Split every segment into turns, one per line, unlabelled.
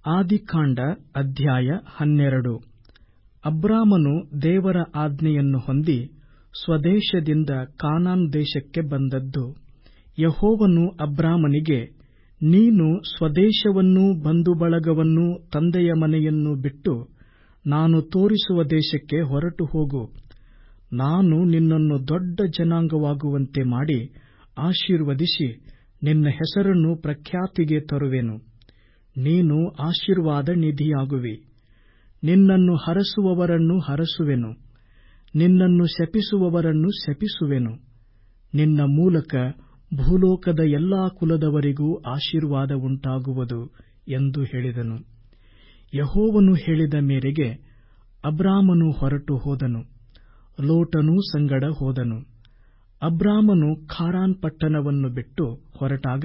ಆದಿಕಾಂಡ ಅಧ್ಯಾಯ 12. ಅಬ್ರಾಮನು ದೇವರ ಆಜ್ಞೆಯನ್ನು ಹೊಂದಿ ಸ್ವದೇಶದಿಂದ ಕಾನಾನ್ ದೇಶಕ್ಕೆ ಬಂದದ್ದು. ಯೆಹೋವನು ಅಬ್ರಾಮನಿಗೆ, ನೀನು ಸ್ವದೇಶವನ್ನೂ ಬಂಧುಬಳಗವನ್ನೂ ತಂದೆಯ ಮನೆಯನ್ನೂ ಬಿಟ್ಟು ನಾನು ತೋರಿಸುವ ದೇಶಕ್ಕೆ ಹೊರಟು ಹೋಗು. ನಾನು ನಿನ್ನನ್ನು ದೊಡ್ಡ ಜನಾಂಗವಾಗುವಂತೆ ಮಾಡಿ ಆಶೀರ್ವದಿಸಿ ನಿನ್ನ ಹೆಸರನ್ನು ಪ್ರಖ್ಯಾತಿಗೆ ತರುವೆನು. ನೀನು ಆಶೀರ್ವಾದ ನಿಧಿಯಾಗುವಿ. ನಿನ್ನನ್ನು ಹರಸುವವರನ್ನು ಹರಸುವೆನು, ನಿನ್ನನ್ನು ಶಪಿಸುವವರನ್ನು ಶಪಿಸುವೆನು. ನಿನ್ನ ಮೂಲಕ ಭೂಲೋಕದ ಎಲ್ಲಾ ಕುಲದವರಿಗೂ ಆಶೀರ್ವಾದ ಉಂಟಾಗುವುದು ಎಂದು ಹೇಳಿದನು. ಯೆಹೋವನು ಹೇಳಿದ ಮೇರೆಗೆ ಅಬ್ರಾಮನು ಹೊರಟು ಹೋದನು. ಲೋಟನೂ ಸಂಗಡ ಹೋದನು. ಅಬ್ರಾಮನು ಖಾರಾನ್ ಪಟ್ಟಣವನ್ನು ಬಿಟ್ಟು ಹೊರಟಾಗ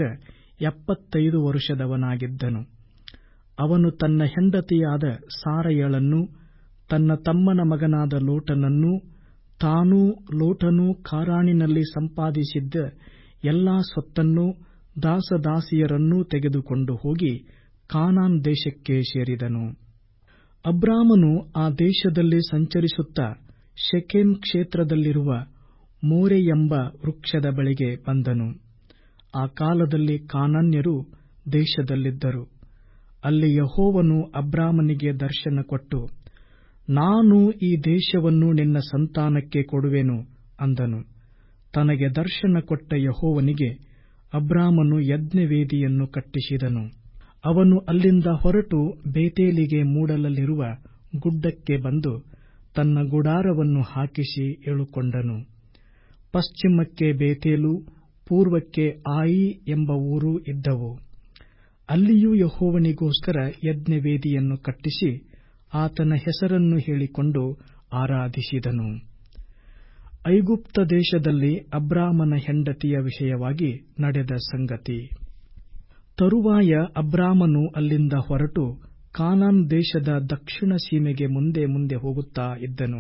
75 ವರ್ಷದವನಾಗಿದ್ದನು. ಅವನು ತನ್ನ ಹೆಂಡತಿಯಾದ ಸಾರಯಳನ್ನೂ ತನ್ನ ತಮ್ಮನ ಮಗನಾದ ಲೋಟನನ್ನೂ ತಾನೂ ಲೋಟನೂ ಖಾರಾನಿನಲ್ಲಿ ಸಂಪಾದಿಸಿದ್ದ ಎಲ್ಲಾ ಸ್ವತ್ತನ್ನೂ ದಾಸದಾಸಿಯರನ್ನೂ ತೆಗೆದುಕೊಂಡು ಹೋಗಿ ಕಾನಾನ್ ದೇಶಕ್ಕೆ ಸೇರಿದನು. ಅಬ್ರಾಮನು ಆ ದೇಶದಲ್ಲಿ ಸಂಚರಿಸುತ್ತಾ ಶೆಕೆಮ್ ಕ್ಷೇತ್ರದಲ್ಲಿರುವ ಮೋರೆ ಎಂಬ ವೃಕ್ಷದ ಬಳಿಗೆ ಬಂದನು. ಆ ಕಾಲದಲ್ಲಿ ಕಾನಾನ್ಯರು ದೇಶದಲ್ಲಿದ್ದರು. ಅಲ್ಲಿ ಯೆಹೋವನು ಅಬ್ರಾಮನಿಗೆ ದರ್ಶನ ಕೊಟ್ಟು, ನಾನು ಈ ದೇಶವನ್ನು ನಿನ್ನ ಸಂತಾನಕ್ಕೆ ಕೊಡುವೆನು ಅಂದನು. ತನಗೆ ದರ್ಶನ ಕೊಟ್ಟ ಯೆಹೋವನಿಗೆ ಅಬ್ರಾಮನು ಯಜ್ಞವೇದಿಯನ್ನು ಕಟ್ಟಿಸಿದನು. ಅವನು ಅಲ್ಲಿಂದ ಹೊರಟು ಬೇತೇಲಿಗೆ ಮೂಡಲಲ್ಲಿರುವ ಗುಡ್ಡಕ್ಕೆ ಬಂದು ತನ್ನ ಗುಡಾರವನ್ನು ಹಾಕಿಸಿ ಇಳುಕೊಂಡನು. ಪಶ್ಚಿಮಕ್ಕೆ ಬೇತೇಲು, ಪೂರ್ವಕ್ಕೆ ಆಯಿ ಎಂಬ ಊರು ಇದ್ದವು. ಅಲ್ಲಿಯೂ ಯೆಹೋವನಿಗೋಸ್ಕರ ಯಜ್ಞವೇದಿಯನ್ನು ಕಟ್ಟಿಸಿ ಆತನ ಹೆಸರನ್ನು ಹೇಳಿಕೊಂಡು ಆರಾಧಿಸಿದನು. ಐಗುಪ್ತ ದೇಶದಲ್ಲಿ ಅಬ್ರಾಮನ ಹೆಂಡತಿಯ ವಿಷಯವಾಗಿ ನಡೆದ ಸಂಗತಿ. ತರುವಾಯ ಅಬ್ರಾಮನು ಅಲ್ಲಿಂದ ಹೊರಟು ಕಾನಾನ್ ದೇಶದ ದಕ್ಷಿಣ ಸೀಮೆಗೆ ಮುಂದೆ ಮುಂದೆ ಹೋಗುತ್ತಾ ಇದ್ದನು.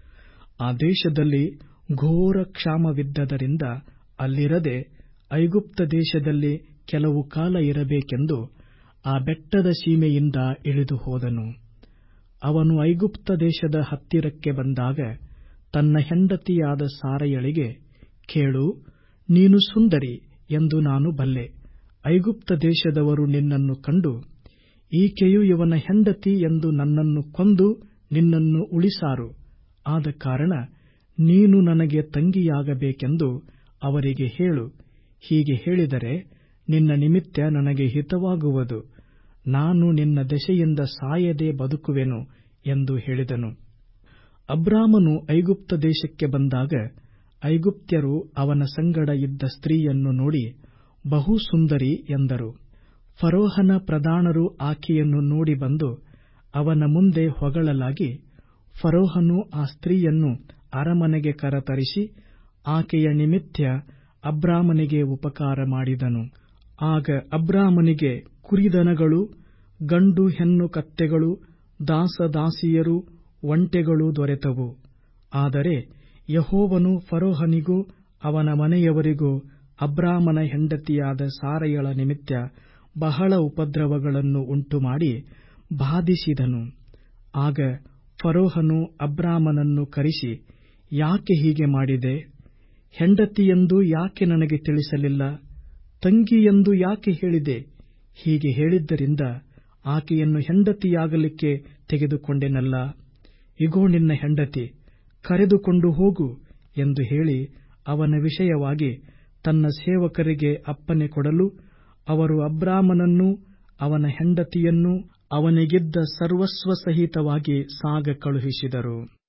ಆ ದೇಶದಲ್ಲಿ ಘೋರ ಕ್ಷಾಮವಿದ್ದದರಿಂದ ಅಲ್ಲಿರದೆ ಐಗುಪ್ತ ದೇಶದಲ್ಲಿ ಕೆಲವು ಕಾಲ ಇರಬೇಕೆಂದು ಆ ಬೆಟ್ಟದ ಸೀಮೆಯಿಂದ ಇಳಿದು ಹೋದನು. ಅವನು ಐಗುಪ್ತ ದೇಶದ ಹತ್ತಿರಕ್ಕೆ ಬಂದಾಗ ತನ್ನ ಹೆಂಡತಿಯಾದ ಸಾರಯಳಿಗೆ, ಕೇಳು, ನೀನು ಸುಂದರಿ ಎಂದು ನಾನು ಬಲ್ಲೆ. ಐಗುಪ್ತ ದೇಶದವರು ನಿನ್ನನ್ನು ಕಂಡು, ಈಕೆಯು ಇವನ ಹೆಂಡತಿ ಎಂದು ನನ್ನನ್ನು ಕೊಂದು ನಿನ್ನನ್ನು ಉಳಿಸಾರು. ಆದ ಕಾರಣ ನೀನು ನನಗೆ ತಂಗಿಯಾಗಬೇಕೆಂದು ಅವರಿಗೆ ಹೇಳು. ಹೀಗೆ ಹೇಳಿದರೆ ನಿನ್ನ ನಿಮಿತ್ತ ನನಗೆ ಹಿತವಾಗುವುದು. ನಾನು ನಿನ್ನ ದೆಸೆಯಿಂದ ಸಾಯದೆ ಬದುಕುವೆನು ಎಂದು ಹೇಳಿದನು. ಅಬ್ರಾಮನು ಐಗುಪ್ತ ದೇಶಕ್ಕೆ ಬಂದಾಗ ಐಗುಪ್ತ್ಯರು ಅವನ ಸಂಗಡ ಇದ್ದ ಸ್ತ್ರೀಯನ್ನು ನೋಡಿ ಬಹು ಸುಂದರಿ ಎಂದರು. ಫರೋಹನ ಪ್ರಧಾನರು ಆಕೆಯನ್ನು ನೋಡಿ ಬಂದು ಅವನ ಮುಂದೆ ಹೊಗಳಲಾಗಿ, ಫರೋಹನು ಆ ಸ್ತ್ರೀಯನ್ನು ಅರಮನೆಗೆ ಕರತರಿಸಿ ಆಕೆಯ ನಿಮಿತ್ತ ಅಬ್ರಾಮನಿಗೆ ಉಪಕಾರ ಮಾಡಿದನು. ಆಗ ಅಬ್ರಾಮನಿಗೆ ಕುರಿದನಗಳು, ಗಂಡು ಹೆಣ್ಣು ಕತ್ತೆಗಳು, ದಾಸದಾಸಿಯರು, ಒಂಟೆಗಳು ದೊರೆತವು. ಆದರೆ ಯೆಹೋವನು ಫರೋಹನಿಗೂ ಅವನ ಮನೆಯವರಿಗೂ ಅಬ್ರಾಮನ ಹೆಂಡತಿಯಾದ ಸಾರಯಳ ನಿಮಿತ್ತ ಬಹಳ ಉಪದ್ರವಗಳನ್ನು ಉಂಟುಮಾಡಿ ಬಾಧಿಸಿದನು. ಆಗ ಫರೋಹನು ಅಬ್ರಾಮನನ್ನು ಕರೆಸಿ, ಯಾಕೆ ಹೀಗೆ ಮಾಡಿದೆ? ಹೆಂಡತಿಯೆಂದು ಯಾಕೆ ನನಗೆ ತಿಳಿಸಲಿಲ್ಲ? ತಂಗಿ ಎಂದು ಯಾಕೆ ಹೇಳಿದೆ? ಹೀಗೆ ಹೇಳಿದ್ದರಿಂದ ಆಕೆಯನ್ನು ಹೆಂಡತಿಯಾಗಲಿಕ್ಕೆ ತೆಗೆದುಕೊಂಡೆನಲ್ಲ. ಇಗೋ ನಿನ್ನ ಹೆಂಡತಿ, ಕರೆದುಕೊಂಡು ಹೋಗು ಎಂದು ಹೇಳಿ ಅವನ ವಿಷಯವಾಗಿ ತನ್ನ ಸೇವಕರಿಗೆ ಅಪ್ಪಣೆ ಕೊಡಲು ಅವರು ಅಬ್ರಾಮನನ್ನೂ ಅವನ ಹೆಂಡತಿಯನ್ನೂ ಅವನಿಗಿದ್ದ ಸರ್ವಸ್ವ ಸಹಿತವಾಗಿ ಸಾಗ ಕಳುಹಿಸಿದರು.